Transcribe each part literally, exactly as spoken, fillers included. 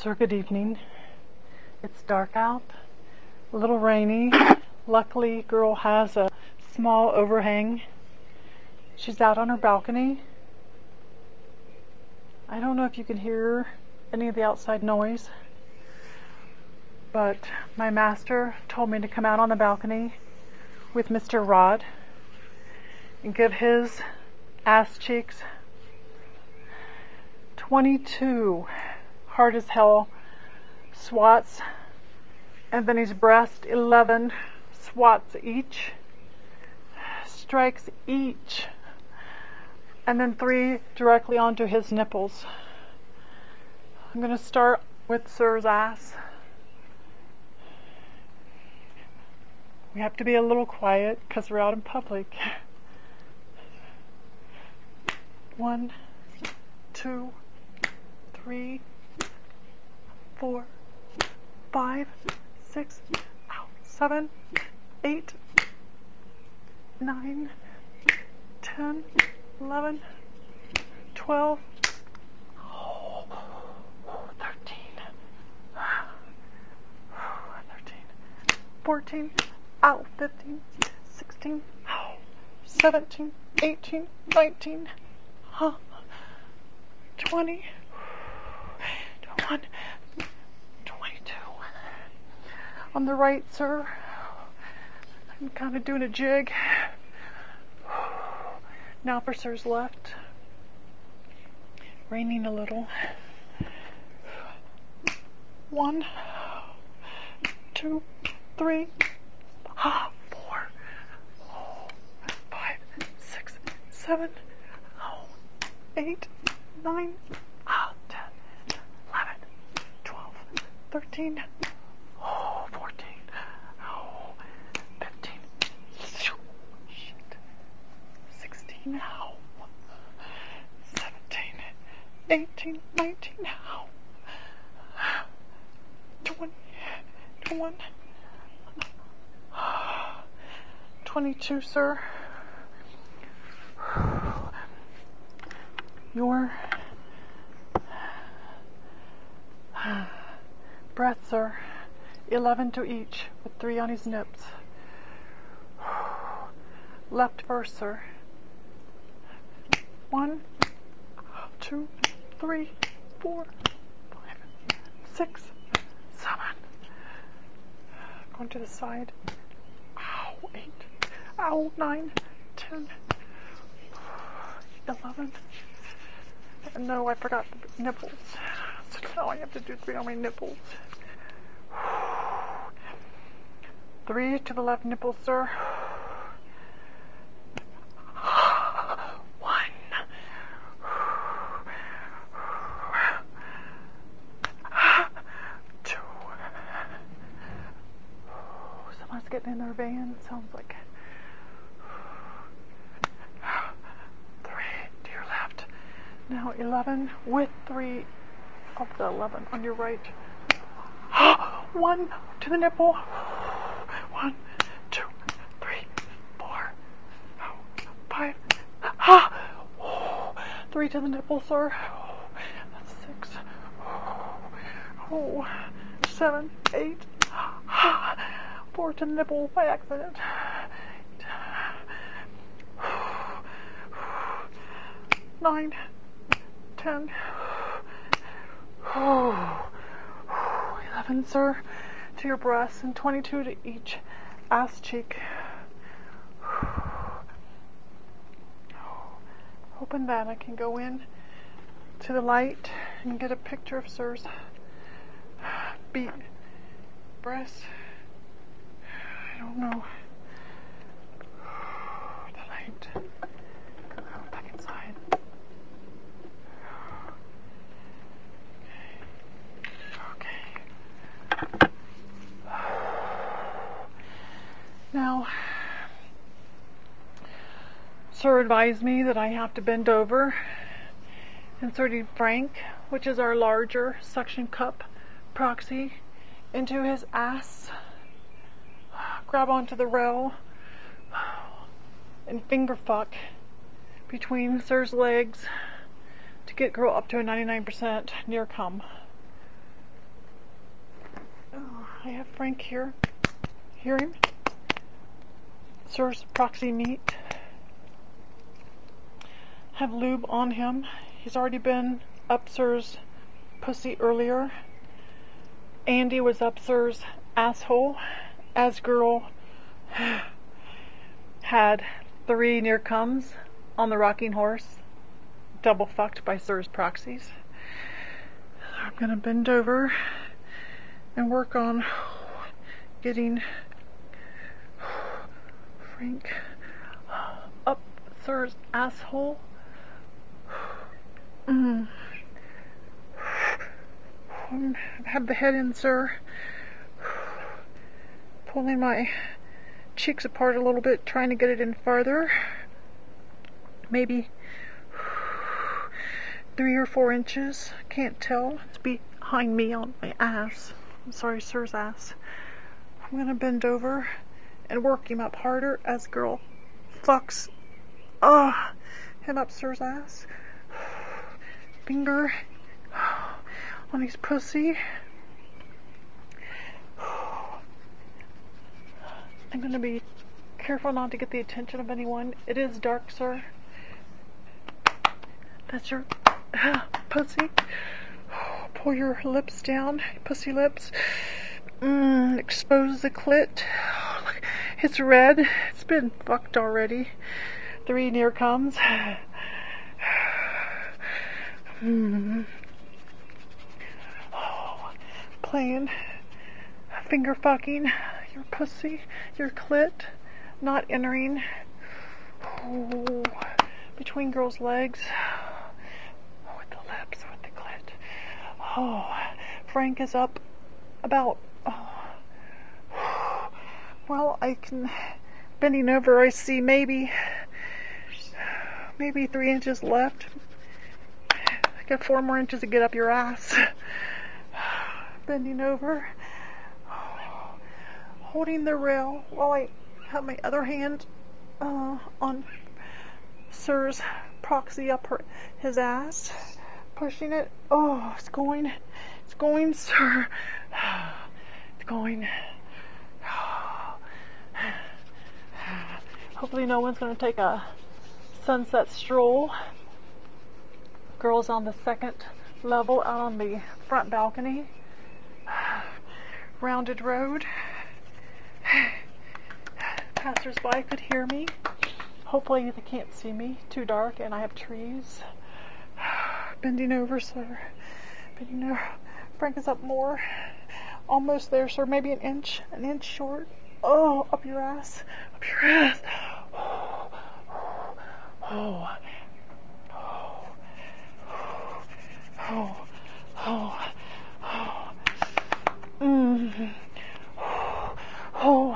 Sir, good evening. It's dark out, a little rainy. Luckily, girl has a small overhang. She's out on her balcony. I don't know if you can hear any of the outside noise, but my master told me to come out on the balcony with Mister Rod and give his ass cheeks twenty-two hard as hell swats, and then his breast eleven swats each, strikes each, and then three directly onto his nipples. I'm going to start with Sir's ass. We have to be a little quiet because we're out in public. One, two, three, four, five, six, ow, seven, eight, nine, ten, eleven, twelve, oh, thirteen, thirteen, fourteen, ow, fifteen, sixteen, ow, seventeen, eighteen, nineteen, huh, twenty, twenty-one, twenty-two. On the right, sir, I'm kind of doing a jig. Now for Sir's left. Raining a little. One, two, three, four, five, six, seven, eight, nine, ten, eleven, twelve, thirteen, fourteen, fifteen, shit, sixteen, seventeen, eighteen, nineteen, twenty, twenty-one, twenty-two, sir. Your breath, sir, eleven to each, with three on his nips. Left first, sir. One, two, three, four, five, six, seven. Going to the side. Ow, eight. Ow, nine, ten, eleven. And no, I forgot the nipples. So now I have to do three on my nipples. Three to the left nipple, sir. One. Two. Someone's getting in their van. Sounds like. Now eleven with three of the eleven on your right. One to the nipple. One, two, three, four, five. Three to the nipple, sir. That's six. Oh, seven, eight. Four to the nipple by accident. Nine. Ten. Oh, eleven, sir, to your breasts, and twenty-two to each ass cheek. Hoping that I can go in to the light and get a picture of Sir's beat breasts. I don't know. The light. Go back inside. Now, Sir advised me that I have to bend over, inserting Frank, which is our larger suction cup proxy, into his ass, grab onto the rail, and finger fuck between Sir's legs to get girl up to a ninety-nine percent near cum. I have Frank here. Hear him? Sir's proxy meat. Have lube on him. He's already been up Sir's pussy earlier. Andy was up Sir's asshole. As girl had three near comes on the rocking horse. Double fucked by Sir's proxies. I'm gonna bend over and work on getting Frank up Sir's asshole. Mm. Have the head in, Sir. Pulling my cheeks apart a little bit, trying to get it in farther. Maybe three or four inches. Can't tell. It's behind me on my ass. I'm sorry, Sir's ass. I'm gonna bend over and work him up harder as girl fucks uh, him up Sir's ass. Finger on his pussy. I'm gonna be careful not to get the attention of anyone. It is dark, Sir. That's your pussy. Pull your lips down, pussy lips. Mm, expose the clit. Oh, look, it's red. It's been fucked already. Three near comes. Mm. Oh, playing, finger fucking your pussy, your clit, not entering. Oh, between girls' legs. With the lips, with the clit. Oh, Frank is up about, oh, well, I can, bending over, I see maybe, maybe three inches left. I got four more inches to get up your ass. Bending over, holding the rail while I have my other hand uh, on Sir's proxy up her, his ass, pushing it. Oh, it's going, it's going, Sir. It's going. Hopefully no one's going to take a sunset stroll. Girls on the second level out on the front balcony. Rounded road. Passers-by could hear me. Hopefully they can't see me. Too dark and I have trees. Bending over, Sir. Bending over. Frank is up more. Almost there, Sir. Maybe an inch. An inch short. Oh, up your ass. Up your ass. Oh. Oh. Oh. Oh. Oh. Oh. Mm. Oh.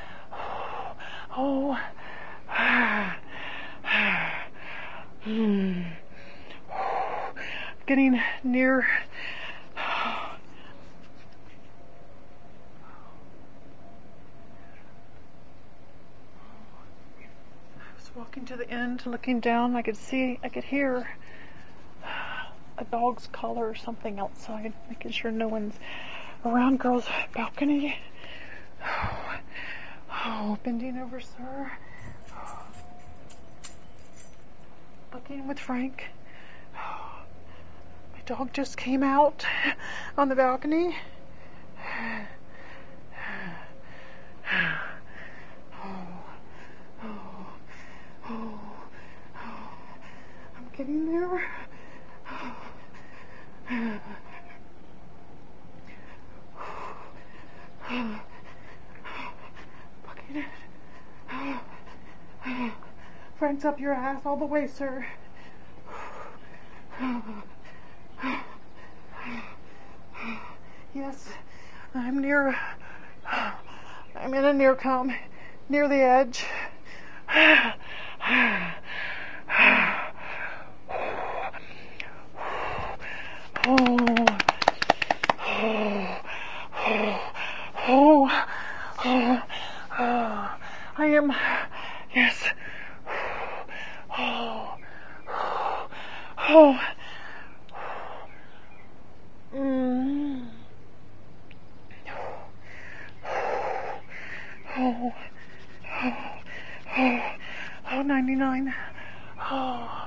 Oh. Hmm. Getting near. I was walking to the end, looking down. I could see, I could hear a dog's collar or something outside, making sure no one's around girls' balcony. Oh, oh, bending over, Sir. Looking with Frank. My dog just came out on the balcony. Oh, oh, oh, oh. I'm getting there. Fucking it. Frank's up your ass all the way, Sir. Yes, I'm near. I'm in a near come, near the edge. Oh, oh, oh, oh, oh, I am, yes, oh, oh, mm. thirty-nine. Oh,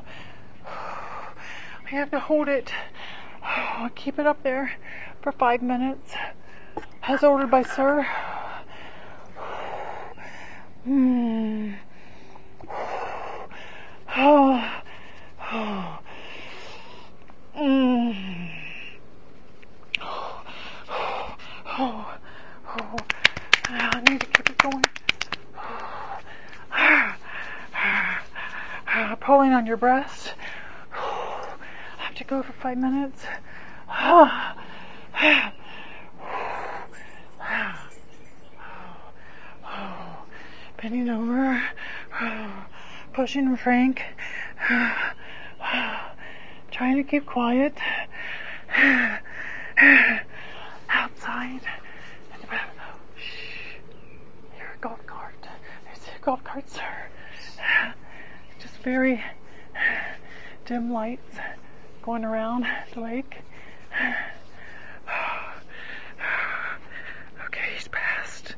I have to hold it. Oh, keep it up there for five minutes, as ordered by sir. Hmm. Oh. Oh. Mm. Oh. Oh. Oh. I need to keep it going. Uh, pulling on your breast. I have to go for five minutes. Bending over, pushing Frank, trying to keep quiet. Outside. Shh. You're a golf cart. It's a golf cart, sir. Just very dim lights going around the lake. Okay, he's passed.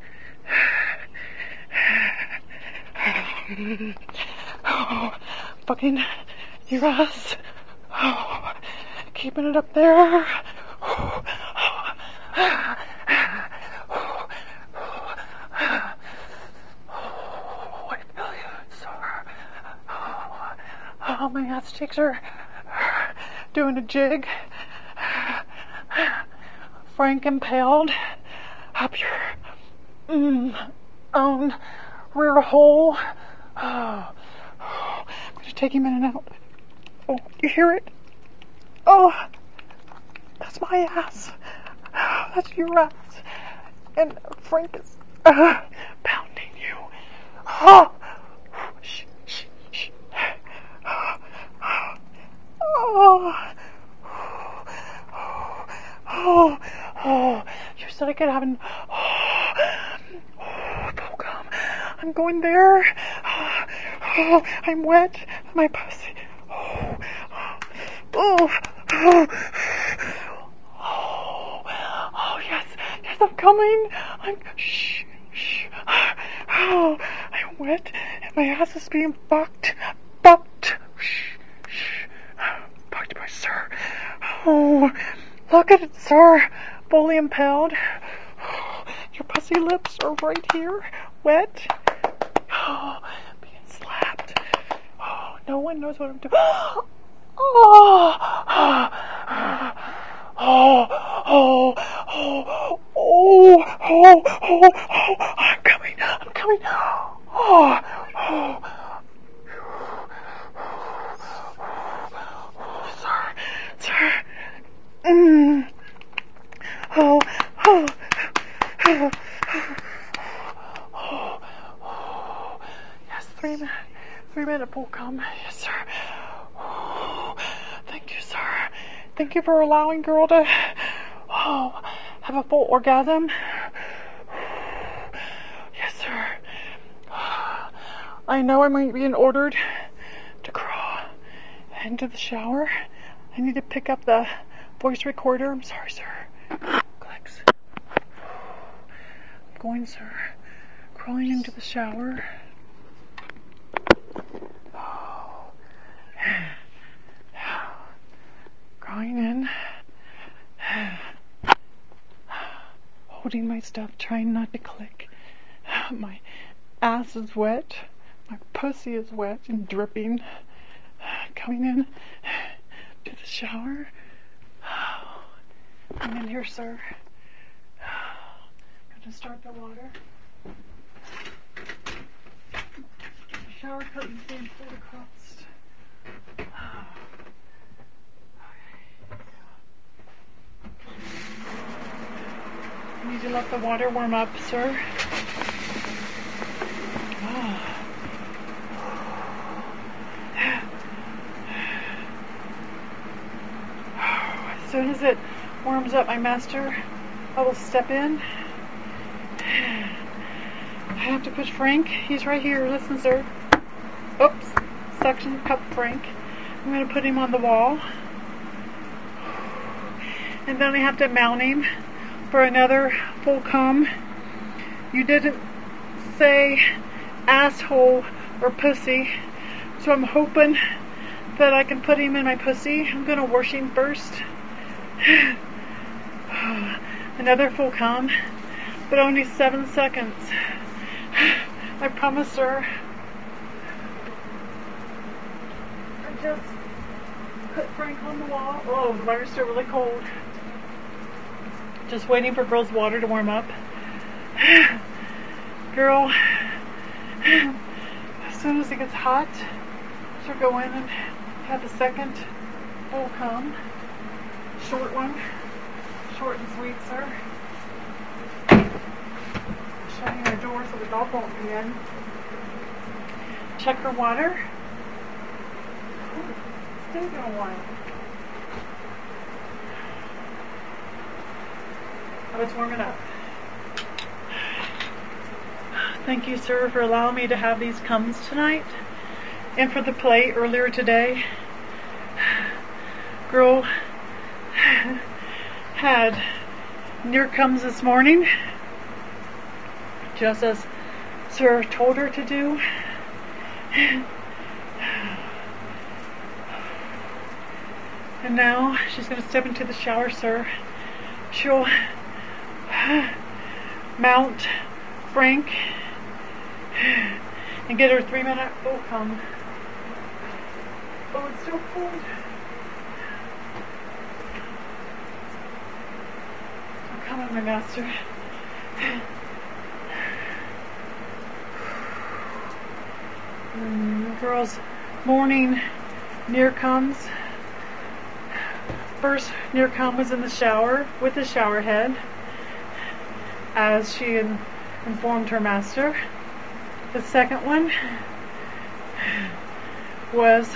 Oh, fucking your ass. Oh, keeping it up there. Oh, I feel you, sir. Oh, my ass cheeks are doing a jig. Frank impaled up your mm, own rear hole. Oh, oh, I'm going to take him in and out. Oh, you hear it? Oh, that's my ass. Oh, that's your ass. And Frank is uh, pounding you. Oh, shh, shh, shh. Oh, oh, oh, you said I could have an, oh, oh, bubblegum. I'm going there. Oh, I'm wet. My pussy. Oh, oh, oh, oh, oh, yes, yes, I'm coming. I'm, shh, shh. Oh, I'm wet and my ass is being fucked, fucked. Shh, shh. Fucked by sir. Oh, look at it, sir. Fully impaled. Your pussy lips are right here. Wet. Oh, being slapped. Oh, no one knows what I'm doing. Oh, oh, oh, oh, oh, oh, oh, oh, oh, I'm coming, I'm coming. Oh, oh, sir, sir. Mm. Oh, oh, oh, oh, oh, yes, three minute, three minute pull come, yes, sir. Oh, thank you, sir. Thank you for allowing girl to, oh, have a full orgasm. Yes, sir. I know I'm being ordered to crawl into the shower. I need to pick up the voice recorder. I'm sorry, sir. Clicks. I'm going, sir. Crawling into the shower. Oh. Crawling in. Holding my stuff, trying not to click. My ass is wet. My pussy is wet and dripping. Coming in to the shower. I'm in here, sir. I'm going to start the water. The shower curtain's being pulled across. You need to let the water warm up, sir. Oh. As soon as it warms up, my master, I will step in. I have to push Frank. He's right here. Listen, sir. Oops. Suction cup Frank. I'm going to put him on the wall. And then I have to mount him for another full cum. You didn't say asshole or pussy, So I'm hoping that I can put him in my pussy. I'm gonna wash him first. Another full come, but only seven seconds. I promise her. I just put Frank on the wall. Oh, the water's still really cold. Just waiting for girl's water to warm up. Girl, as soon as it gets hot, she'll go in and have the second full come. Short one. Short and sweet, sir. Shutting her door so the dog won't be in. Check her water. Oh, it's taking a while. Oh, it's warming up. Thank you, sir, for allowing me to have these comes tonight. And for the play earlier today. Girl had near comes this morning, just as sir told her to do. And now she's going to step into the shower, sir. She'll mount Frank and get her three minute full come. Oh, it's so cold. Come on, my master. Mm, girls, morning near comes. First near come was in the shower with the shower head, as she had informed her master. The second one was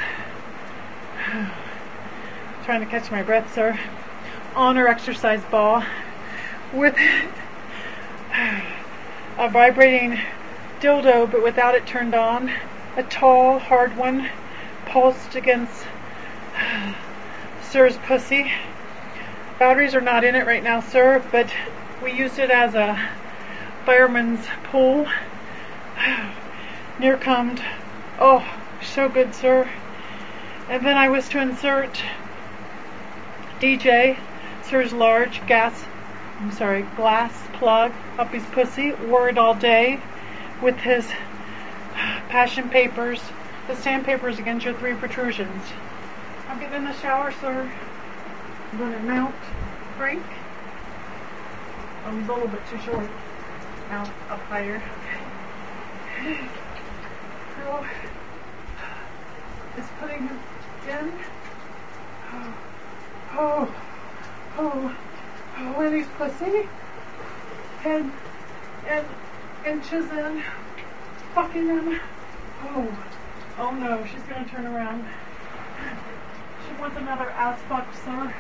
trying to catch my breath, sir, on her exercise ball with a vibrating dildo, but without it turned on. A tall, hard one, pulsed against sir's pussy. Batteries are not in it right now, sir, but we used it as a fireman's pool. Near comed. Oh, so good, sir. And then I was to insert D J, sir's large gas I'm sorry, glass plug up his pussy, wore it all day with his passion papers, the sandpapers against your three protrusions. I'm getting in the shower, sir. I'm going to mount Frank. Oh, he's a little bit too short. Mount up higher. Girl is putting him in. Oh, oh, oh. Oh, and he's pussy, and, and inches in, fucking him. Oh, oh no, she's gonna turn around. She wants another ass fuck, sir.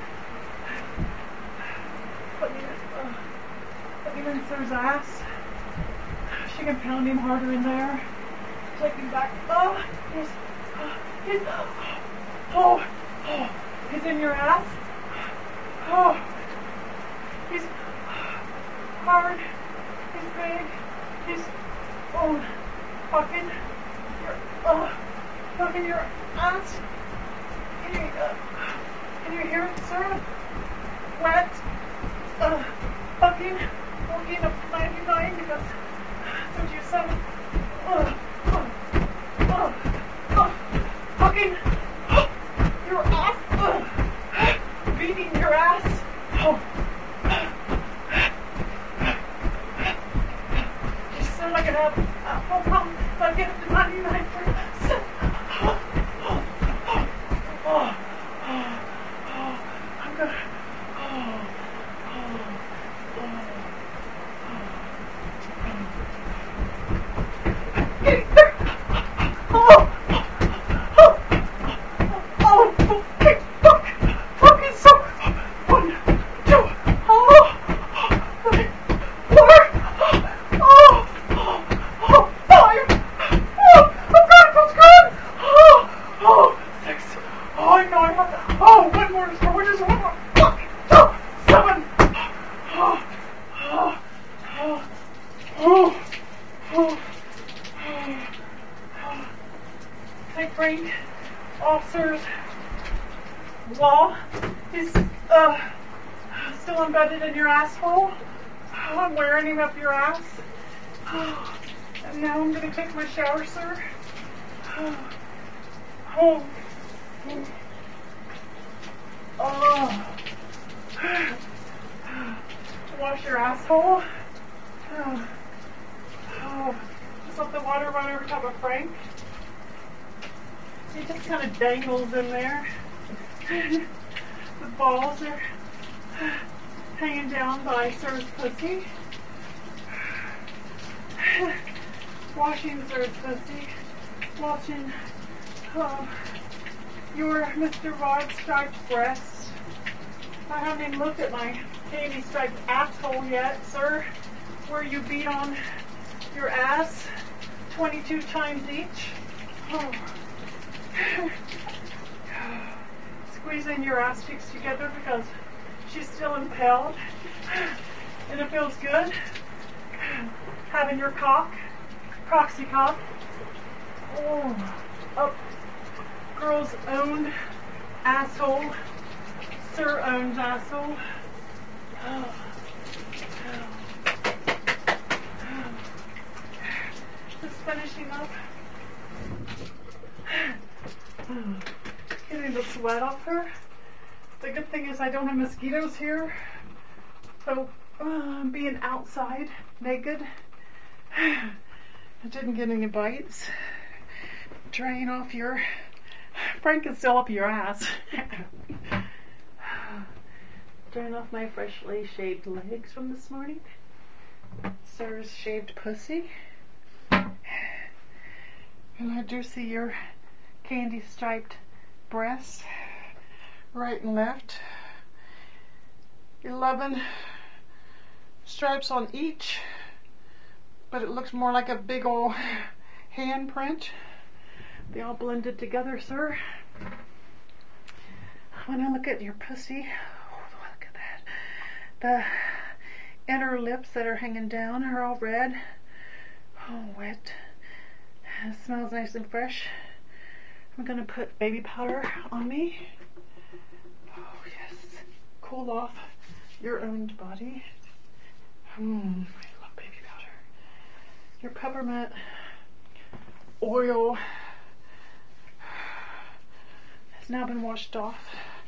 Put me in, uh, put me in sir's ass. She can pound him harder in there. Take him back. Oh, he's, oh, he's, oh, oh, he's in your ass. Oh. He's hard, he's big, he's, oh, fucking, your, oh, fucking your ass. Can you, uh, can you hear it, sir? Wet, uh, fucking, fucking up ninety-nine because, don't you seven, uh, uh, uh, uh, fucking, uh, your ass, uh, beating your ass, oh. I can have uh, full pump if I get to ninety-nine percent. Oh, oh, oh, oh, oh, oh, I'm gonna. Oh, oh, oh, oh. I'm getting there. Oh, oh, oh, oh, okay, fuck, fuck, it's so. One, two, oh, three, four, oh. Uh, still embedded in your asshole. Oh, I'm wearing him up your ass. Oh, and now I'm going to take my shower, sir. Oh. Oh. Oh. Wash your asshole. Oh. Oh. Just let the water run over top of Frank. He just kind of dangles in there. The balls are hanging down by Sir's pussy. Washing Sir's pussy. Watching uh, your Mister Rod striped breasts. I haven't even looked at my candy striped asshole yet, sir. Where you beat on your ass twenty-two times each. Oh. Squeezing your ass cheeks together because she's still impaled. And it feels good. Having your cock, proxy cock, oh, up girl's own asshole, Sir owns asshole. Oh. Just finishing up. Getting the sweat off her. The good thing is I don't have mosquitoes here. So uh, being outside naked, I didn't get any bites. Drying off your, Frank is still up your ass. Drying off my freshly shaved legs from this morning. Sir's shaved pussy. And I do see your candy striped breasts, right and left. Eleven stripes on each, but it looks more like a big old handprint. They all blended together, sir. When I look at your pussy, oh, look at that. The inner lips that are hanging down are all red. Oh, wet. It smells nice and fresh. I'm gonna put baby powder on me. Oh, yes. Cool off your owned body. Hmm, I love baby powder. Your peppermint oil has now been washed off.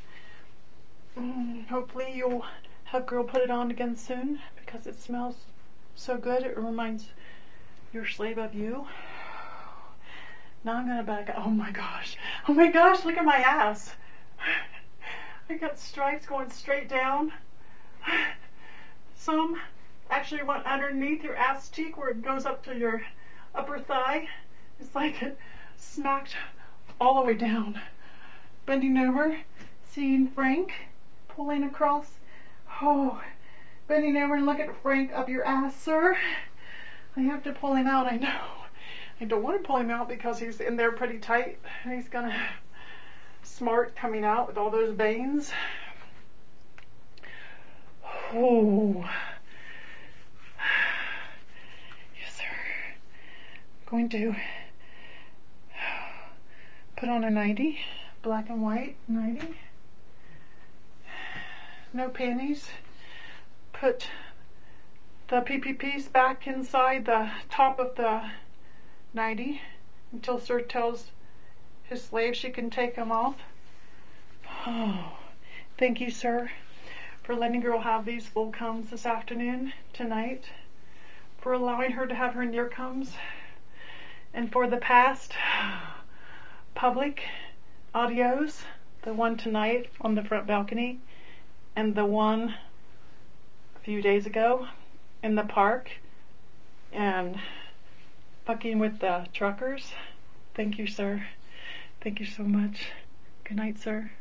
Mm, hopefully you'll have girl put it on again soon because it smells so good. It reminds your slave of you. Now I'm gonna back up. Oh my gosh. Oh my gosh, look at my ass. I got stripes going straight down. Some actually went underneath your ass cheek where it goes up to your upper thigh. It's like it smacked all the way down. Bending over, seeing Frank pulling across. Oh, bending over and look at Frank up your ass, sir. I have to pull him out, I know. I don't want to pull him out because he's in there pretty tight. And he's gonna smart coming out with all those veins. Oh. Yes, sir. I'm going to put on a nightie, black and white nightie. No panties. Put the P P Ps back inside the top of the nightie until Sir tells his slave she can take them off. Oh, thank you, sir, for letting girl have these full comes this afternoon, tonight, for allowing her to have her near comes, and for the past public audios, the one tonight on the front balcony, and the one a few days ago in the park, and fucking with the truckers. Thank you, sir. Thank you so much. Good night, sir.